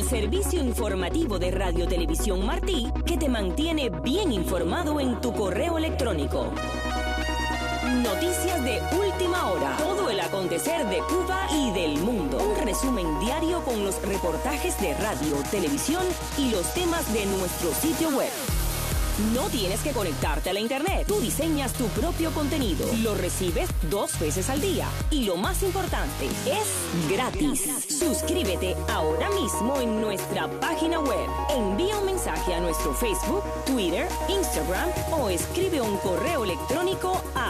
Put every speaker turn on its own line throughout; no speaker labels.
servicio informativo de Radio Televisión Martí que te mantiene bien informado en tu correo electrónico. Noticias de última hora. Todo el acontecer de Cuba y del mundo. Un resumen diario con los reportajes de radio, televisión y los temas de nuestro sitio web. No tienes que conectarte a la internet. Tú diseñas tu propio contenido. Lo recibes 2 veces al día. Y lo más importante, es gratis. Suscríbete ahora mismo en nuestra página web. Envía un mensaje a nuestro Facebook, Twitter, Instagram o escribe un correo electrónico a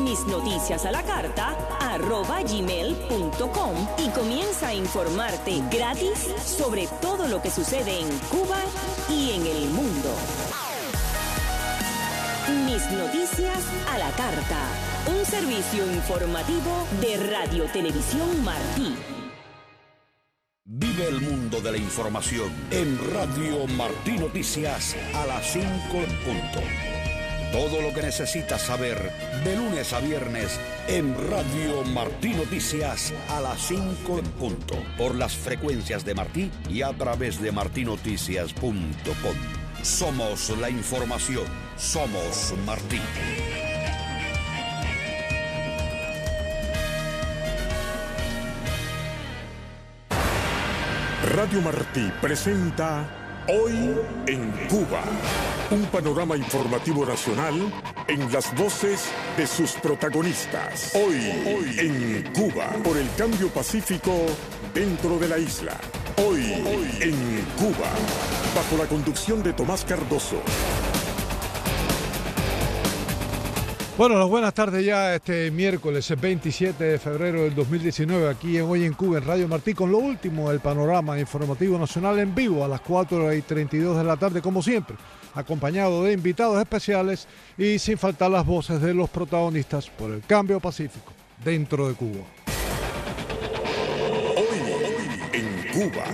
misnoticiasalacarta@gmail.com y comienza a informarte gratis sobre todo lo que sucede en Cuba y en el mundo. Mis Noticias a la Carta, un servicio informativo de Radio Televisión Martí.
Vive el mundo de la información en Radio Martí Noticias a las 5 en punto. Todo lo que necesitas saber de lunes a viernes en Radio Martí Noticias a las 5 en punto. Por las frecuencias de Martí y a través de martinoticias.com. Somos la información. Somos Martí.
Radio Martí presenta Hoy en Cuba. Un panorama informativo nacional en las voces de sus protagonistas. Hoy en Cuba. Por el cambio pacífico dentro de la isla. Hoy en Cuba. Bajo la conducción de Tomás Cardoso.
Bueno, las buenas tardes ya este miércoles 27 de febrero del 2019 aquí en Hoy en Cuba en Radio Martí con lo último del panorama informativo nacional en vivo a las 4:32 de la tarde como siempre, acompañado de invitados especiales y sin faltar las voces de los protagonistas por el cambio pacífico dentro de Cuba.
Hoy en Cuba.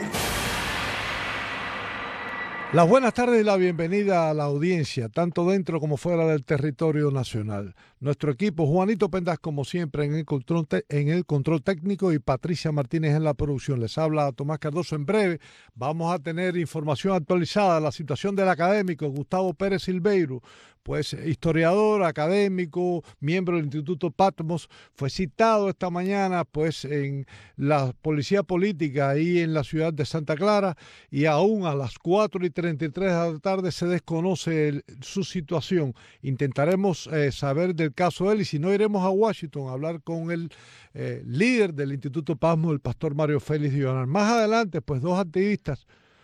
Las buenas tardes y la bienvenida a la audiencia, tanto dentro como fuera del territorio nacional. Nuestro equipo, Juanito Pendas, como siempre, en el control técnico y Patricia Martínez en la producción. Les habla Tomás Cardoso. En breve vamos a tener información actualizada de la situación del académico Gustavo Pérez Silveiro, pues historiador, académico, miembro del Instituto Patmos, fue citado esta mañana pues en la policía política ahí en la ciudad de Santa Clara y aún a las 4:33 de la tarde se desconoce su situación. Intentaremos saber del caso de él y si no iremos a Washington a hablar con el líder del Instituto Patmos, el pastor Mario Félix Dional. Más adelante pues dos activistas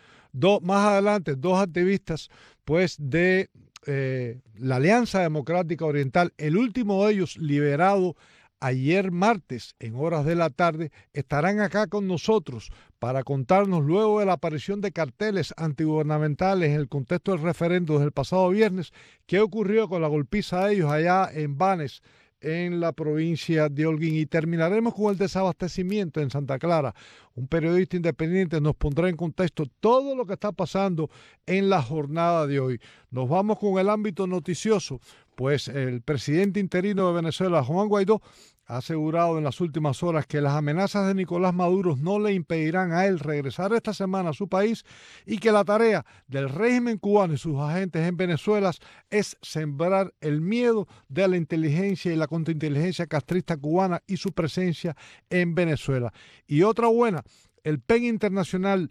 pues de la Alianza Democrática Oriental, el último de ellos liberado ayer martes en horas de la tarde, estarán acá con nosotros para contarnos luego de la aparición de carteles antigubernamentales en el contexto del referendo del pasado viernes, qué ocurrió con la golpiza de ellos allá en Banes, en la provincia de Holguín. Y terminaremos con el desabastecimiento en Santa Clara. Un periodista independiente nos pondrá en contexto todo lo que está pasando en la jornada de hoy. Nos vamos con el ámbito noticioso, pues el presidente interino de Venezuela, Juan Guaidó, ha asegurado en las últimas horas que las amenazas de Nicolás Maduro no le impedirán a él regresar esta semana a su país y que la tarea del régimen cubano y sus agentes en Venezuela es sembrar el miedo de la inteligencia y la contrainteligencia castrista cubana y su presencia en Venezuela. Y otra buena, el PEN Internacional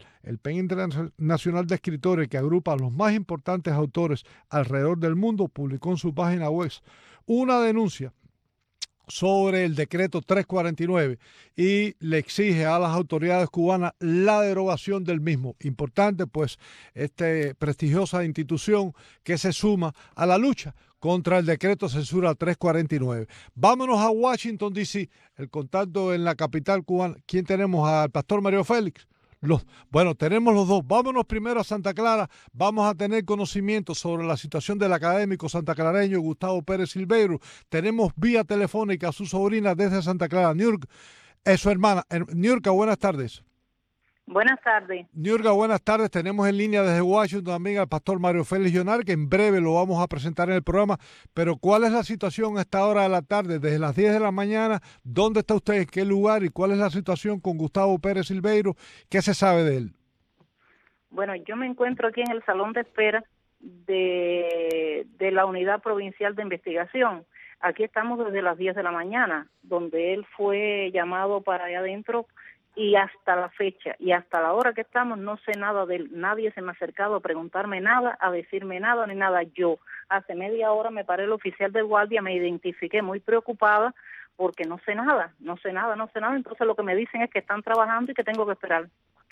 de Escritores, que agrupa a los más importantes autores alrededor del mundo, publicó en su página web una denuncia sobre el decreto 349 y le exige a las autoridades cubanas la derogación del mismo. Importante, pues, esta prestigiosa institución que se suma a la lucha contra el decreto censura 349. Vámonos a Washington, D.C., el contacto en la capital cubana. ¿Quién tenemos? Al pastor Mario Félix. Bueno, tenemos los dos. Vámonos primero a Santa Clara. Vamos a tener conocimiento sobre la situación del académico santaclareño Gustavo Pérez Silveiro. Tenemos vía telefónica a su sobrina desde Santa Clara, Niurka, su hermana. Niurka, buenas tardes.
Buenas tardes.
Niurka, buenas tardes. Tenemos en línea desde Washington también al pastor Mario Félix Dional, que en breve lo vamos a presentar en el programa. Pero ¿cuál es la situación a esta hora de la tarde, desde las 10 de la mañana? ¿Dónde está usted? ¿En qué lugar? ¿Y cuál es la situación con Gustavo Pérez Silveiro? ¿Qué se sabe de él?
Bueno, yo me encuentro aquí en el salón de espera de la Unidad Provincial de Investigación. Aquí estamos desde las 10 de la mañana, donde él fue llamado para allá adentro, y hasta la fecha y hasta la hora que estamos no sé nada de él. Nadie se me ha acercado a preguntarme nada, a decirme nada ni nada. Yo hace media hora me paré el oficial de guardia, me identifiqué muy preocupada porque no sé nada. Entonces lo que me dicen es que están trabajando y que tengo que esperar.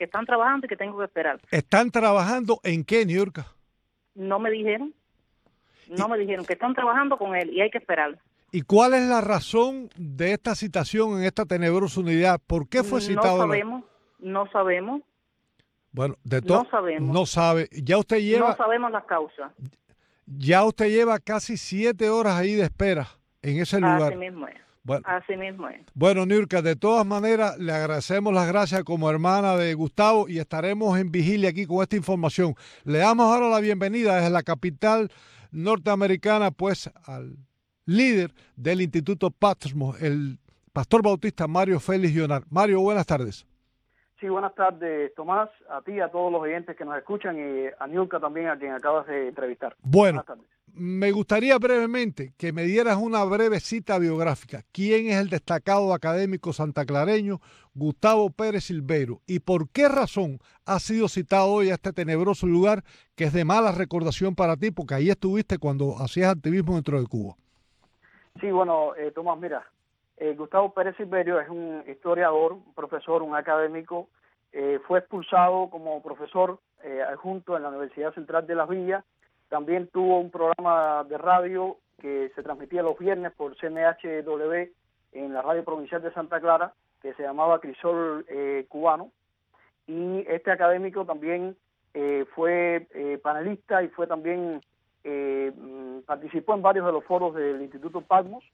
¿Están trabajando en qué, Niurka?
No me dijeron que están trabajando con él y hay que esperar.
¿Y cuál es la razón de esta citación en esta tenebrosa unidad? ¿Por qué fue citado?
No sabemos.
Bueno,
no sabemos.
No sabe.
No sabemos las causas.
Ya usted lleva casi 7 horas ahí de espera en ese lugar.
Así mismo es.
Bueno,
así mismo es.
Bueno, Niurka, de todas maneras, le agradecemos las gracias como hermana de Gustavo y estaremos en vigilia aquí con esta información. Le damos ahora la bienvenida desde la capital norteamericana, pues, al líder del Instituto Patmos, el pastor bautista Mario Félix Llonar. Mario, buenas tardes.
Sí, buenas tardes, Tomás, a ti, a todos los oyentes que nos escuchan y a Niurka también, a quien acabas de entrevistar.
Bueno, me gustaría brevemente que me dieras una breve cita biográfica. ¿Quién es el destacado académico santaclareño Gustavo Pérez Silverio y por qué razón ha sido citado hoy a este tenebroso lugar que es de mala recordación para ti, porque ahí estuviste cuando hacías activismo dentro de Cuba?
Sí, bueno, Tomás, mira, Gustavo Pérez Silverio es un historiador, un profesor, un académico. Fue expulsado como profesor adjunto en la Universidad Central de Las Villas. También tuvo un programa de radio que se transmitía los viernes por CMHW en la radio provincial de Santa Clara, que se llamaba Crisol Cubano. Y este académico también fue panelista y fue también participó en varios de los foros del Instituto Patmos.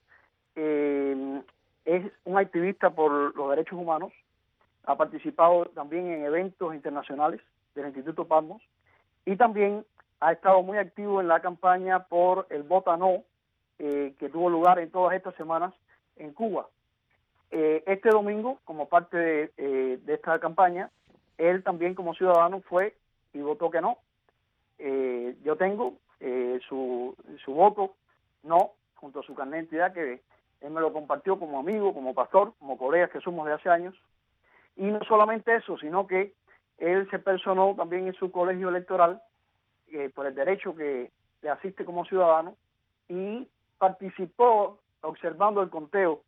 Es un activista por los derechos humanos. Ha participado también en eventos internacionales del Instituto Patmos y también ha estado muy activo en la campaña por el Vota No, que tuvo lugar en todas estas semanas en Cuba. Este domingo, como parte de esta campaña, él también como ciudadano fue y votó que no. Yo tengo su voto no, junto a su carnet de identidad, que él me lo compartió como amigo, como pastor, como colegas que somos de hace años. Y no solamente eso, sino que él se personó también en su colegio electoral por el derecho que le asiste como ciudadano y participó observando el conteo.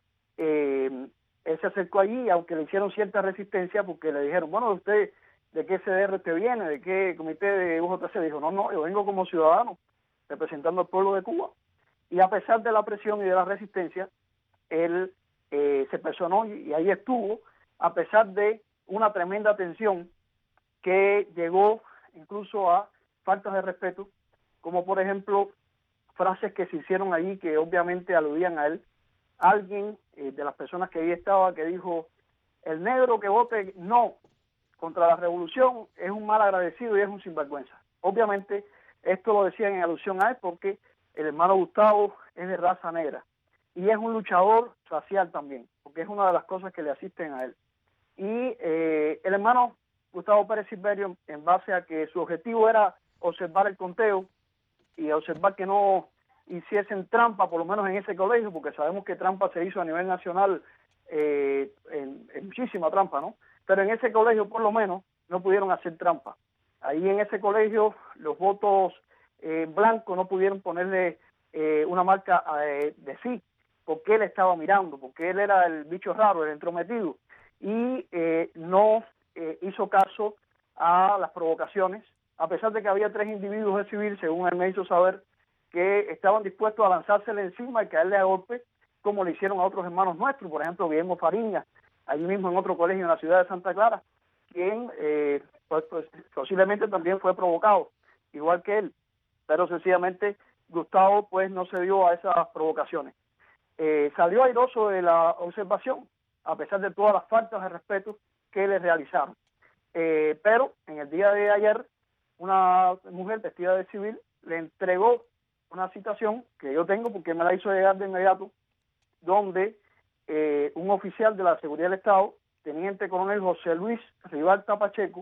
Él se acercó allí, aunque le hicieron cierta resistencia porque le dijeron, bueno, usted, ¿de qué CDR usted viene? ¿De qué comité de UJC? Dijo, no, yo vengo como ciudadano representando al pueblo de Cuba. Y a pesar de la presión y de la resistencia, él se personó y ahí estuvo, a pesar de una tremenda tensión que llegó incluso a faltas de respeto, como por ejemplo frases que se hicieron allí que obviamente aludían a él. Alguien de las personas que ahí estaba que dijo, el negro que vote no contra la revolución es un mal agradecido y es un sinvergüenza. Obviamente esto lo decían en alusión a él porque el hermano Gustavo es de raza negra y es un luchador racial también, porque es una de las cosas que le asisten a él. Y el hermano Gustavo Pérez Silverio, en base a que su objetivo era observar el conteo y observar que no hiciesen trampa, por lo menos en ese colegio, porque sabemos que trampa se hizo a nivel nacional, en muchísima trampa, ¿no? Pero en ese colegio por lo menos no pudieron hacer trampa. Ahí en ese colegio los votos blancos no pudieron ponerle una marca de sí, porque él estaba mirando, porque él era el bicho raro, el entrometido, y no hizo caso a las provocaciones, a pesar de que había 3 individuos de civil, según él me hizo saber, que estaban dispuestos a lanzársele encima y caerle a golpe, como le hicieron a otros hermanos nuestros, por ejemplo, Guillermo Fariña, allí mismo en otro colegio en la ciudad de Santa Clara, quien pues, posiblemente también fue provocado, igual que él, pero sencillamente Gustavo pues no se dio a esas provocaciones. Salió airoso de la observación, a pesar de todas las faltas de respeto que le realizaron. Pero en el día de ayer, una mujer vestida de civil le entregó una citación que yo tengo porque me la hizo llegar de inmediato, donde un oficial de la Seguridad del Estado, teniente coronel José Luis Ribalta Pacheco,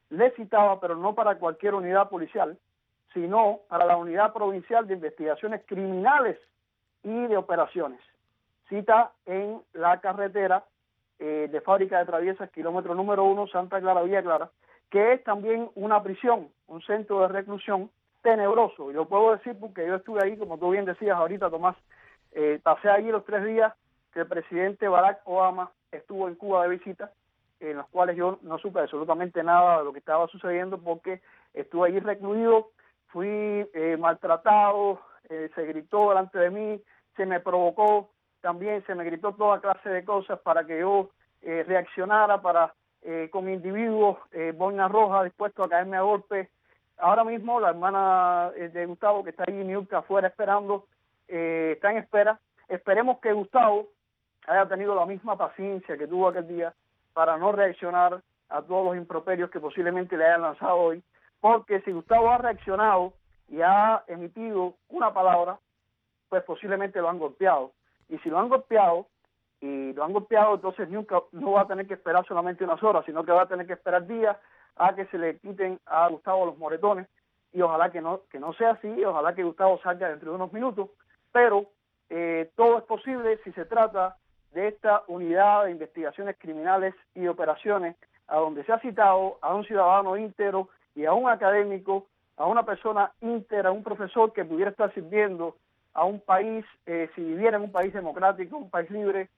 le citaba, pero no para cualquier unidad policial, sino para la Unidad Provincial de Investigaciones Criminales y de Operaciones. Cita en la carretera de Fábrica de Traviesas, kilómetro número 1, Santa Clara, Villa Clara, que es también una prisión, un centro de reclusión tenebroso. Y lo puedo decir porque yo estuve ahí, como tú bien decías ahorita, Tomás, pasé allí los 3 días que el presidente Barack Obama estuvo en Cuba de visita, en los cuales yo no supe absolutamente nada de lo que estaba sucediendo porque estuve allí recluido, fui maltratado, se gritó delante de mí, se me provocó, también se me gritó toda clase de cosas para que yo reaccionara con individuos, boina roja, dispuestos a caerme a golpes. Ahora mismo la hermana de Gustavo, que está ahí en Niurka afuera esperando, está en espera. Esperemos que Gustavo haya tenido la misma paciencia que tuvo aquel día para no reaccionar a todos los improperios que posiblemente le hayan lanzado hoy, porque si Gustavo ha reaccionado y ha emitido una palabra, pues posiblemente lo han golpeado. Y si lo han golpeado, entonces nunca no va a tener que esperar solamente unas horas, sino que va a tener que esperar días a que se le quiten a Gustavo los moretones, y ojalá que no sea así, ojalá que Gustavo salga dentro de unos minutos, pero todo es posible si se trata de esta unidad de investigaciones criminales y operaciones, a donde se ha citado a un ciudadano íntegro y a un académico, a una persona íntegra, un profesor que pudiera estar sirviendo a un país, si viviera en un país democrático, un país libre,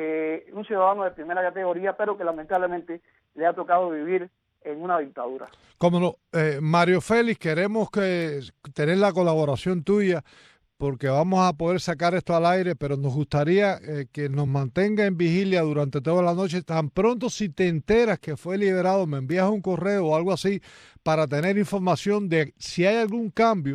un ciudadano de primera categoría, pero que lamentablemente le ha tocado vivir en una dictadura.
Cómo no, Mario Félix, queremos tener la colaboración tuya porque vamos a poder sacar esto al aire, pero nos gustaría que nos mantenga en vigilia durante toda la noche. Tan pronto si te enteras que fue liberado, me envías un correo o algo así para tener información de si hay algún cambio.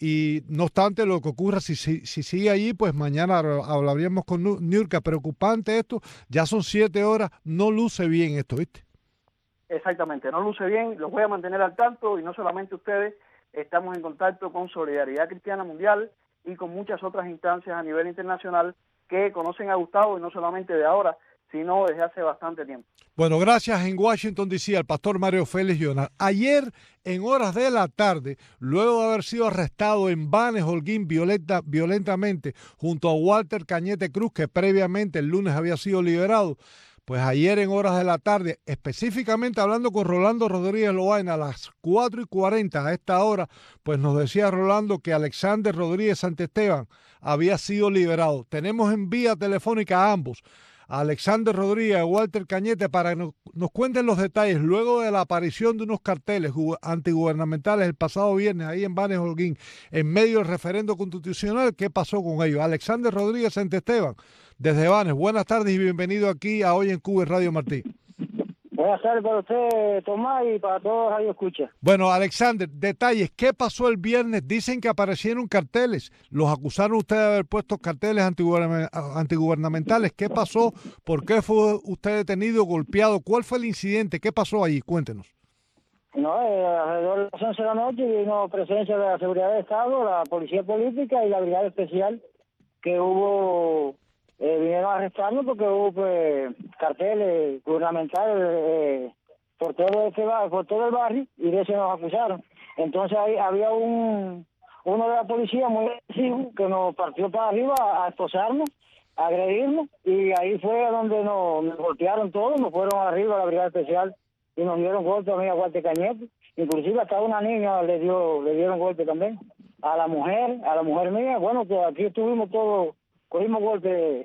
Y no obstante lo que ocurra, si sigue allí, pues mañana hablaríamos con Niurka. Preocupante esto, ya son 7 horas, no luce bien esto, ¿viste?
Exactamente, no luce bien, los voy a mantener al tanto, y no solamente ustedes, estamos en contacto con Solidaridad Cristiana Mundial y con muchas otras instancias a nivel internacional que conocen a Gustavo, y no solamente de ahora, sino desde hace bastante tiempo. Bueno,
gracias en Washington, D.C. al pastor Mario Félix Jonas. Ayer, en horas de la tarde, luego de haber sido arrestado en Banes, Holguín, violentamente, junto a Walter Cañete Cruz, que previamente el lunes había sido liberado, pues ayer en horas de la tarde, específicamente hablando con Rolando Rodríguez Loaina a las 4:40 a esta hora, pues nos decía Rolando que Alexander Rodríguez Santesteban había sido liberado. Tenemos en vía telefónica a ambos, a Alexander Rodríguez y a Walter Cañete, para que nos cuenten los detalles luego de la aparición de unos carteles antigubernamentales el pasado viernes ahí en Banes, Holguín, en medio del referendo constitucional. ¿Qué pasó con ellos? Alexander Rodríguez Santesteban, desde Banes, buenas tardes y bienvenido aquí a Hoy en Cuba, Radio Martí.
Buenas tardes para usted, Tomás, y para todos Radio Escucha.
Bueno, Alexander, detalles, ¿qué pasó el viernes? Dicen que aparecieron carteles, los acusaron ustedes de haber puesto carteles antigubernamentales. ¿Qué pasó? ¿Por qué fue usted detenido, golpeado? ¿Cuál fue el incidente? ¿Qué pasó allí? Cuéntenos.
No, alrededor de las 11 de la noche vino presencia de la Seguridad de Estado, la Policía Política y la Brigada Especial, que hubo... vinieron a arrestarnos porque hubo pues carteles gubernamentales por todo el barrio, y de eso nos acusaron. Entonces ahí había uno de la policía muy agresivo que nos partió para arriba a esposarnos, a agredirnos, y ahí fue donde nos golpearon todos, nos fueron arriba a la Brigada Especial y nos dieron golpe a mí, a Walter Cañete, inclusive hasta una niña le dieron golpe también, a la mujer mía. Bueno, pues aquí estuvimos todos, cogimos golpes.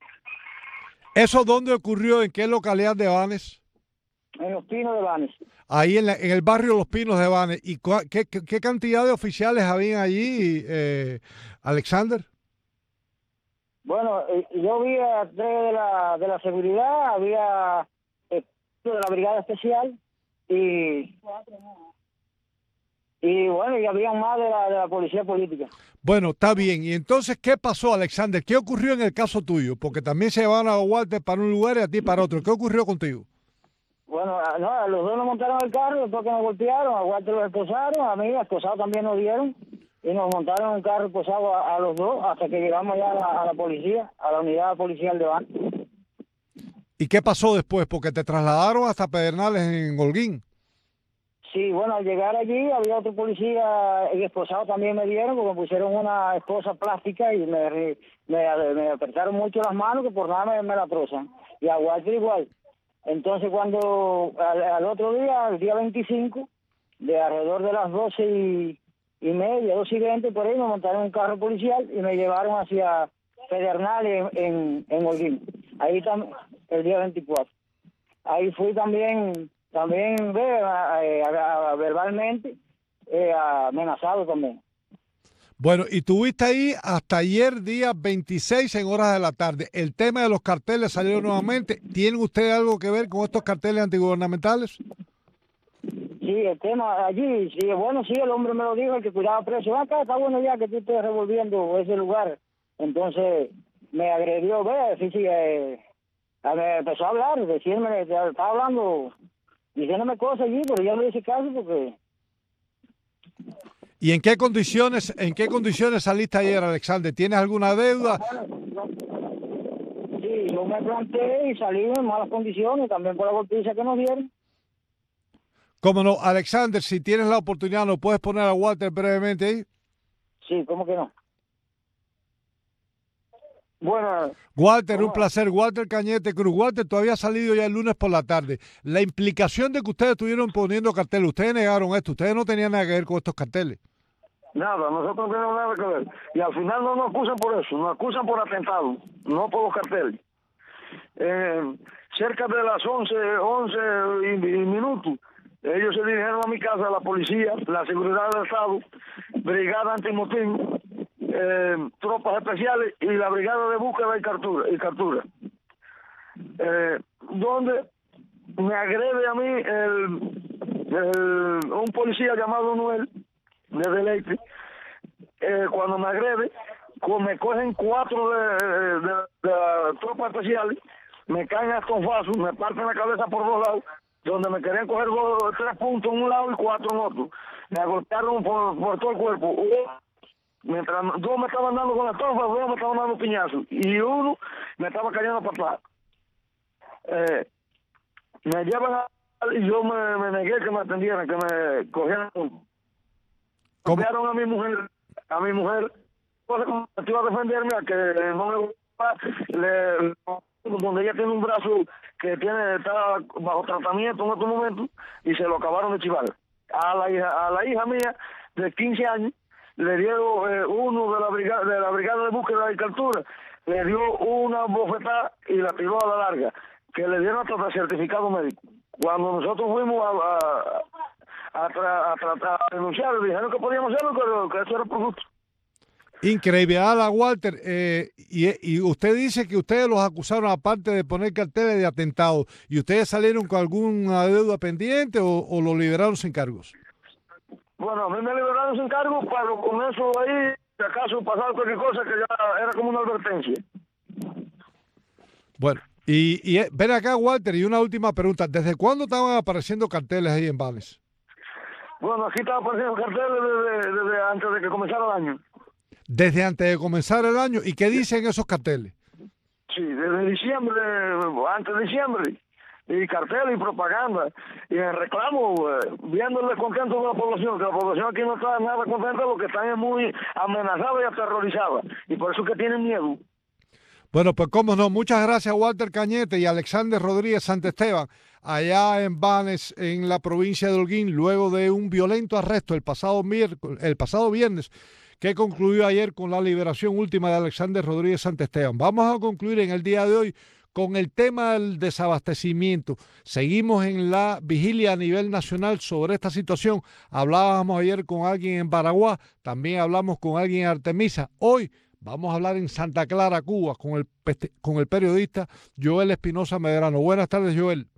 ¿Eso dónde ocurrió? ¿En qué localidad de Banes?
En Los Pinos de Banes.
Ahí en el barrio Los Pinos de Banes. ¿Y qué cantidad de oficiales habían allí, Alexander?
Bueno, yo vi a 3 de la seguridad, había de la Brigada Especial y bueno, y había más de la Policía Política.
Bueno, está bien. Y entonces, ¿qué pasó, Alexander? ¿Qué ocurrió en el caso tuyo? Porque también se llevaron a Walter para un lugar y a ti para otro. ¿Qué ocurrió contigo?
Bueno, no, a los dos nos montaron el carro, después que nos golpearon, a Walter lo esposaron, a mí esposado también nos dieron, y nos montaron el carro esposado a los dos hasta que llegamos ya a la policía, a la unidad policial de Banes.
¿Y qué pasó después? Porque te trasladaron hasta Pedernales en Holguín.
Sí, bueno, al llegar allí había otro policía, el esposado también me dieron, porque me pusieron una esposa plástica y me apretaron mucho las manos, que por nada me la trozan. Y a Walter igual. Entonces cuando al otro día, el día 25, de alrededor de las 12:30, 2:20, por ahí, me montaron un carro policial y me llevaron hacia Pedernales en Holguín. Ahí también, el día 24. Ahí fui también verbalmente amenazado también.
Bueno, y tuviste ahí hasta ayer, día 26, en horas de la tarde. El tema de los carteles salió nuevamente. ¿Tienen ustedes algo que ver con estos carteles antigubernamentales?
Sí, el tema allí, sí, bueno, sí, el hombre me lo dijo, el que cuidaba preso. Acá está bueno ya que tú estés revolviendo ese lugar. Entonces me agredió, me empezó a hablar, decirme, estaba hablando, diciéndome cosas allí, pero yo no le hice caso porque...
¿Y en qué condiciones saliste ayer, Alexander? ¿Tienes alguna deuda?
Sí, yo me planté y salí en malas condiciones, también por la golpiza que nos dieron.
¿Cómo no? Alexander, si tienes la oportunidad, ¿no puedes poner a Walter brevemente ahí?
Sí, ¿cómo que no? Bueno,
Walter, un placer. Walter Cañete Cruz. Walter, todavía ha salido ya el lunes por la tarde. La implicación de que ustedes estuvieron poniendo carteles, ustedes negaron esto, ustedes no tenían nada que ver con estos carteles.
Nada, nosotros no tenemos nada que ver. Y al final no nos acusan por eso, nos acusan por atentado, no por los carteles. Cerca de las 11 minutos, ellos se dirigieron a mi casa, la policía, la seguridad del Estado, brigada antimotín, tropas especiales y la brigada de búsqueda y captura. Donde me agrede a mí un policía llamado Noel de Deleite. Cuando me agrede, me cogen 4 de las tropas especiales, me caen a estonfazos, me parten la cabeza por 2 lados, donde me querían coger 3 puntos en un lado y 4 en otro. Me golpearon por todo el cuerpo. Mientras 2 me estaban dando con la estonfa, 2 me estaban dando piñazos y 1 me estaba cayendo para atrás. Me llevan y yo me negué que me atendieran, que me cogieran. Golpearon a mi mujer, pues me iba a defenderme, a que no donde ella tiene un brazo que está bajo tratamiento en estos momentos y se lo acabaron de chivar. A la hija mía de 15 años le dio uno de la brigada de búsqueda y captura, le dio una bofetada y la tiró a la larga, que le dieron hasta certificado médico. Cuando nosotros fuimos a tratar de denunciar, dijeron que podíamos hacerlo, pero que eso era por gusto.
Increíble. Walter, y usted dice que ustedes los acusaron, aparte de poner carteles, de atentado, ¿y ustedes salieron con alguna deuda pendiente o lo liberaron sin cargos?
Bueno, a mí me liberaron sin cargos, pero con eso ahí, si acaso pasaba cualquier cosa, que ya era como una advertencia.
Bueno, y ven acá, Walter, y una última pregunta. ¿Desde cuándo estaban apareciendo carteles ahí en Banes?
Bueno, aquí estaban apareciendo carteles desde antes de que comenzara el año.
Desde antes de comenzar el año. ¿Y qué dicen esos carteles?
Sí, desde diciembre, antes de diciembre. Y carteles y propaganda. Y en reclamo, viendo el descontento de la población, que la población aquí no está nada contenta, porque están muy amenazada y aterrorizada. Y por eso es que tienen miedo.
Bueno, pues cómo no. Muchas gracias, Walter Cañete y Alexander Rodríguez Santesteban, allá en Banes, en la provincia de Holguín, luego de un violento arresto el pasado viernes, que concluyó ayer con la liberación última de Alexander Rodríguez Santesteban. Vamos a concluir en el día de hoy con el tema del desabastecimiento. Seguimos en la vigilia a nivel nacional sobre esta situación. Hablábamos ayer con alguien en Baraguá, también hablamos con alguien en Artemisa. Hoy vamos a hablar en Santa Clara, Cuba, con el periodista Joel Espinosa Medrano. Buenas tardes, Joel.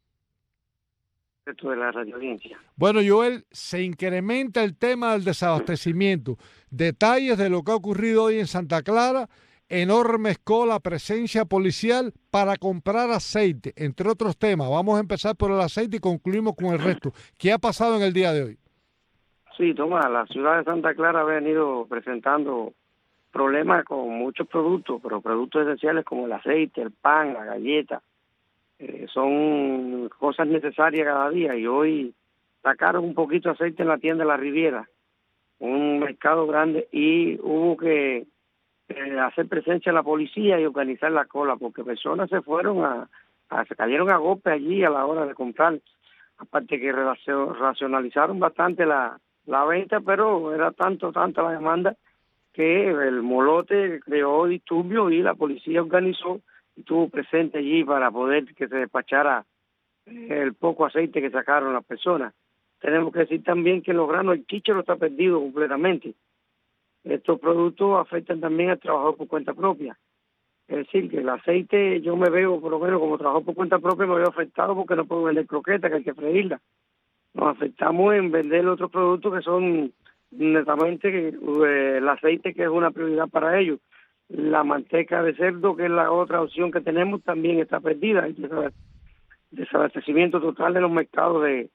De la radio audiencia.
Bueno, Joel, se incrementa el tema del desabastecimiento. Detalles de lo que ha ocurrido hoy en Santa Clara, enorme cola, presencia policial para comprar aceite, entre otros temas. Vamos a empezar por el aceite y concluimos con el resto. ¿Qué ha pasado en el día de hoy?
Sí, Tomás, la ciudad de Santa Clara ha venido presentando problemas con muchos productos, pero productos esenciales como el aceite, el pan, la galleta, son cosas necesarias cada día, y hoy sacaron un poquito de aceite en la tienda de la Riviera, un mercado grande, y hubo que hacer presencia de la policía y organizar la cola, porque personas se fueron se cayeron a golpe allí a la hora de comprar. Aparte que racionalizaron bastante la venta, pero era tanta la demanda que el molote creó disturbios y la policía organizó y estuvo presente allí para poder que se despachara el poco aceite que sacaron las personas. Tenemos que decir también que los granos, el chícharo está perdido completamente. Estos productos afectan también al trabajador por cuenta propia. Es decir, que el aceite, yo me veo, por lo menos como trabajador por cuenta propia, me veo afectado porque no puedo vender croquetas, que hay que freírla. Nos afectamos en vender otros productos que son netamente el aceite, que es una prioridad para ellos. La manteca de cerdo, que es la otra opción que tenemos, también está perdida. Hay desabastecimiento total de los mercados de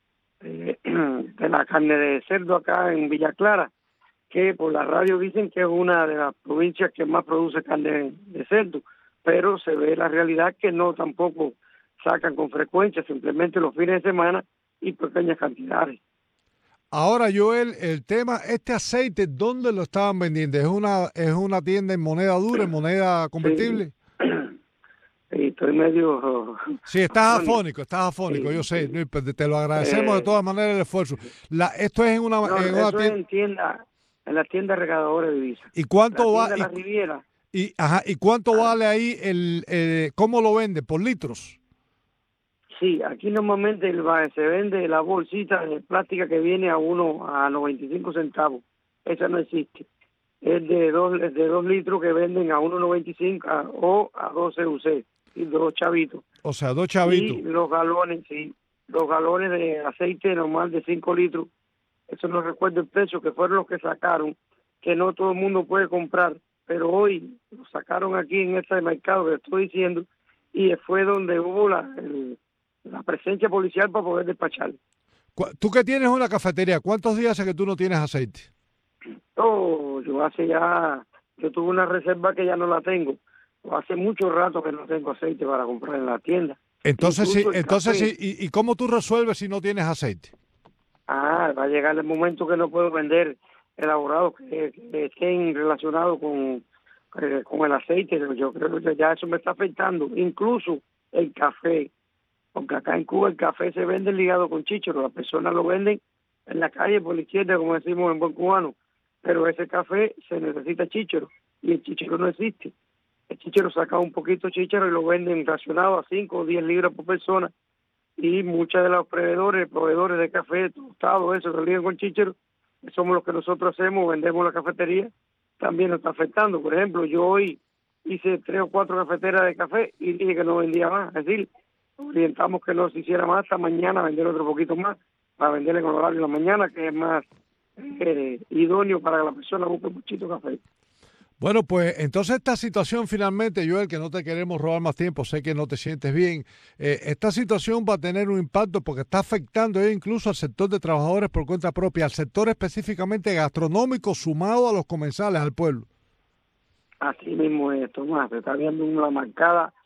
la carne de cerdo acá en Villa Clara, que por la radio dicen que es una de las provincias que más produce carne de cerdo, pero se ve la realidad que no tampoco sacan con frecuencia, simplemente los fines de semana y pequeñas cantidades.
Ahora, Joel, el tema, este aceite, ¿dónde lo estaban vendiendo? ¿Es una tienda en moneda dura, en moneda convertible?
Sí, estoy medio...
Sí, estás afónico,
sí,
yo sé,
sí.
te lo agradecemos de todas maneras el esfuerzo. Esto es en una tienda...
En la tienda regadadora de divisas.
¿Y cuánto
la
va?
tienda de la Riviera.
¿Y cuánto vale ahí cómo lo vende? ¿Por litros?
Sí, aquí normalmente se vende la bolsita de plástica que viene a 95 centavos. Esa no existe. Es de 2 litros que venden a 1.95 o a 12 UC, y 2 chavitos.
O sea, 2 chavitos.
Y los galones de aceite normal de 5 litros. Eso no recuerdo el precio, que fueron los que sacaron, que no todo el mundo puede comprar, pero hoy lo sacaron aquí en este mercado que estoy diciendo, y fue donde hubo la presencia policial para poder despachar.
Tú que tienes una cafetería, ¿cuántos días hace que tú no tienes aceite?
Yo tuve una reserva que ya no la tengo. Hace mucho rato que no tengo aceite para comprar en la tienda.
¿Y cómo tú resuelves si no tienes aceite?
Va a llegar el momento que no puedo vender elaborados que estén relacionados con el aceite. Yo creo que ya eso me está afectando. Incluso el café, porque acá en Cuba el café se vende ligado con chícharo. Las personas lo venden en la calle por la izquierda, como decimos en buen cubano. Pero ese café se necesita chícharo y el chícharo no existe. El chícharo saca un poquito de chícharo y lo venden racionado a 5 o 10 libras por persona. Y muchos de los proveedores de café tostado, eso, que ligan con chícharo, somos los que nosotros hacemos, vendemos la cafetería, también nos está afectando. Por ejemplo, yo hoy hice 3 o 4 cafeteras de café y dije que no vendía más. Es decir, orientamos que no se hiciera más hasta mañana, vender otro poquito más, para venderle con horario en la mañana, que es más idóneo para que la persona busque muchito café.
Bueno, pues entonces esta situación finalmente, Joel, que no te queremos robar más tiempo, sé que no te sientes bien, esta situación va a tener un impacto porque está afectando incluso al sector de trabajadores por cuenta propia, al sector específicamente gastronómico sumado a los comensales, al pueblo.
Así mismo es, Tomás, se está viendo una marcada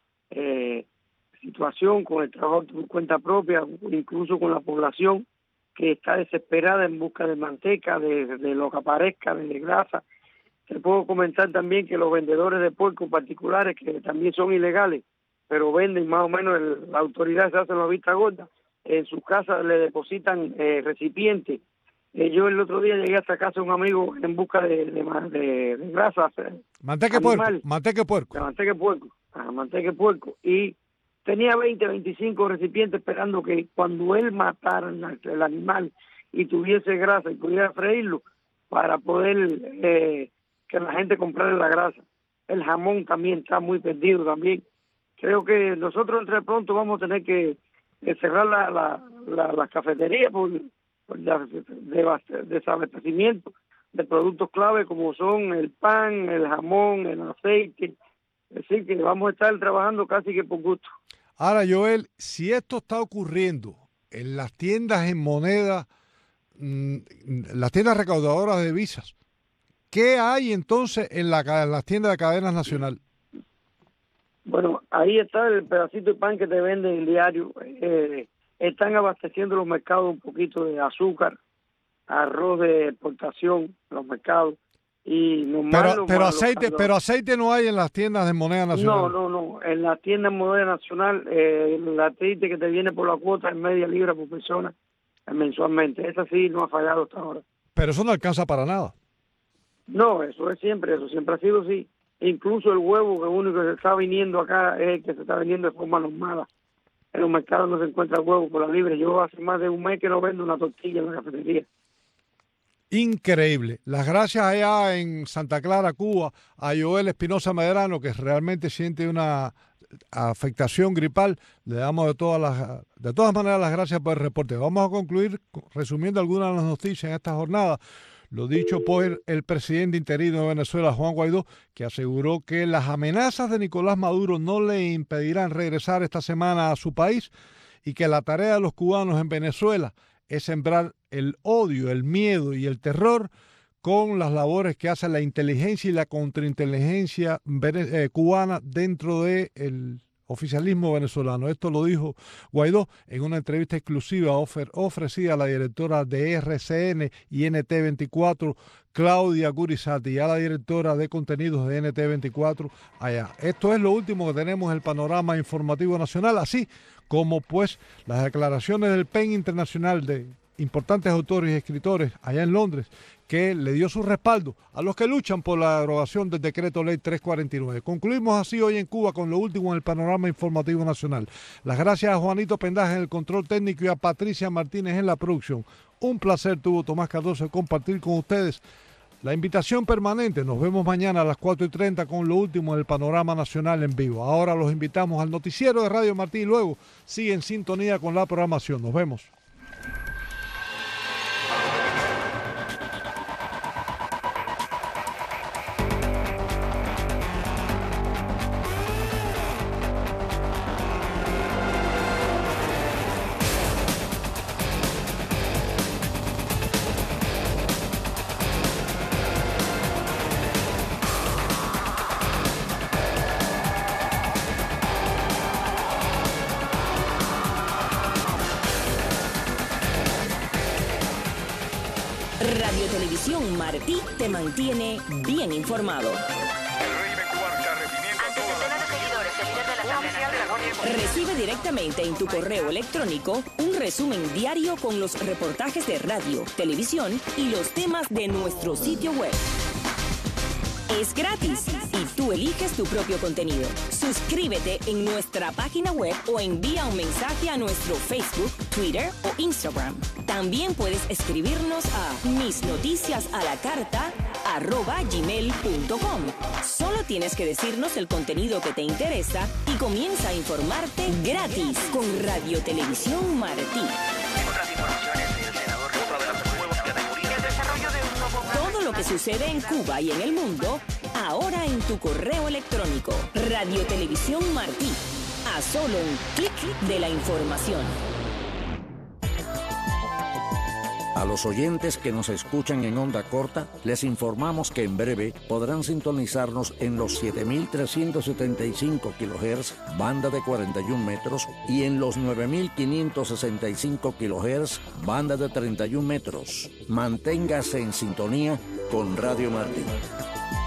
situación con el trabajo por cuenta propia, incluso con la población que está desesperada en busca de manteca, de lo que aparezca, de grasa. Te puedo comentar también que los vendedores de puerco particulares, que también son ilegales, pero venden más o menos, la autoridad se hace la vista gorda, en sus casas le depositan recipientes. Yo el otro día llegué hasta casa de un amigo en busca de grasa.
Manteca de
puerco. Y tenía 25 recipientes esperando que cuando él matara el animal y tuviese grasa y pudiera freírlo para poder... que la gente comprara la grasa. El jamón también está muy perdido también. Creo que nosotros entre pronto vamos a tener que cerrar la cafetería por desabastecimiento de productos clave como son el pan, el jamón, el aceite. Es decir, que vamos a estar trabajando casi que por gusto.
Ahora, Joel, si esto está ocurriendo en las tiendas en moneda, las tiendas recaudadoras de divisas, ¿qué hay entonces en las tiendas de cadenas nacional?
Bueno, ahí está el pedacito de pan que te venden en diario. están abasteciendo los mercados un poquito de azúcar, arroz de exportación, los mercados. Y
pero aceite no hay en las tiendas de moneda nacional.
No. En las tiendas de moneda nacional, el aceite que te viene por la cuota es media libra por persona mensualmente. Esa sí no ha fallado hasta ahora.
Pero eso no alcanza para nada.
No, eso siempre ha sido así. Incluso el huevo, que único que se está viniendo acá es el que se está vendiendo de forma normal. En los mercados no se encuentra huevo por la libra. Yo hace más de un mes que no vendo una tortilla en la cafetería.
Increíble. Las gracias allá en Santa Clara, Cuba, a Joel Espinosa Medrano, que realmente siente una afectación gripal. Le damos de todas maneras las gracias por el reporte. Vamos a concluir resumiendo algunas de las noticias en esta jornada. Lo dicho por el presidente interino de Venezuela, Juan Guaidó, que aseguró que las amenazas de Nicolás Maduro no le impedirán regresar esta semana a su país y que la tarea de los cubanos en Venezuela es sembrar el odio, el miedo y el terror con las labores que hace la inteligencia y la contrainteligencia cubana dentro del oficialismo venezolano. Esto lo dijo Guaidó en una entrevista exclusiva ofrecida a la directora de RCN y NT24, Claudia Gurizati, y a la directora de contenidos de NT24 allá. Esto es lo último que tenemos en el panorama informativo nacional, así como pues las declaraciones del PEN Internacional de importantes autores y escritores allá en Londres, que le dio su respaldo a los que luchan por la derogación del decreto ley 349. Concluimos así hoy en Cuba con lo último en el panorama informativo nacional. Las gracias a Juanito Pendaje en el control técnico y a Patricia Martínez en la producción. Un placer tuvo Tomás Cardoso compartir con ustedes la invitación permanente. Nos vemos mañana a las 4:30 con lo último en el panorama nacional en vivo. Ahora los invitamos al noticiero de Radio Martí y luego sigue en sintonía con la programación. Nos vemos.
Radio Televisión Martí te mantiene bien informado. Recibe directamente en tu correo electrónico un resumen diario con los reportajes de radio, televisión y los temas de nuestro sitio web. Es gratis y tú eliges tu propio contenido. Suscríbete en nuestra página web o envía un mensaje a nuestro Facebook, Twitter o Instagram. También puedes escribirnos a misnoticiasalacarta@gmail.com. Solo tienes que decirnos el contenido que te interesa y comienza a informarte gratis con Radio Televisión Martí.
Otras informaciones, el senador de las nuevas categorías. El desarrollo de un nuevo
Todo lo que sucede en Cuba y en el mundo, ahora en tu correo electrónico. Radio Televisión Martí. A solo un clic de la información.
A los oyentes que nos escuchan en onda corta, les informamos que en breve podrán sintonizarnos en los 7.375 kHz, banda de 41 metros, y en los 9.565 kHz, banda de 31 metros. Manténgase en sintonía con Radio Martí.